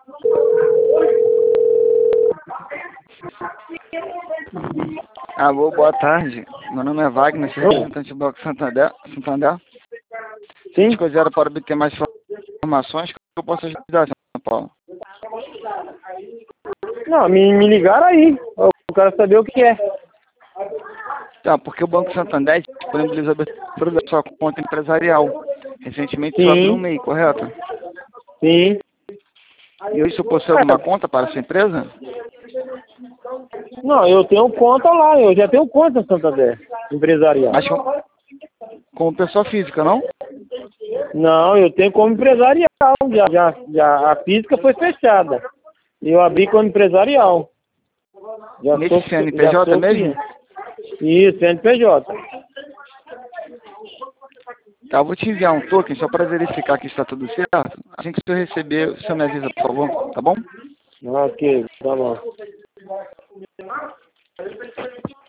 Alô, boa tarde. Meu nome é Wagner, sou representante do Banco Santander. Sim. Se quiser para obter mais informações, que eu posso ajudar, São Paulo. Não, me ligaram aí. Eu quero saber o que é. Tá, porque o Banco Santander disponibiliza a abertura da sua conta empresarial. Recentemente você abriu um Sim. MEI, correto? Sim. E hoje você possui alguma conta para a sua empresa? Não, eu tenho conta lá. Eu já tenho conta no Santander, empresarial. Mas como pessoa física, não? Não, eu tenho como empresarial. Já a física foi fechada. Eu abri como empresarial. Nesse CNPJ mesmo? Isso, CNPJ. Tá, eu vou te enviar um token só para verificar que está tudo certo. Assim que você receber, você me avisa, por favor, tá bom? Ok, tá bom.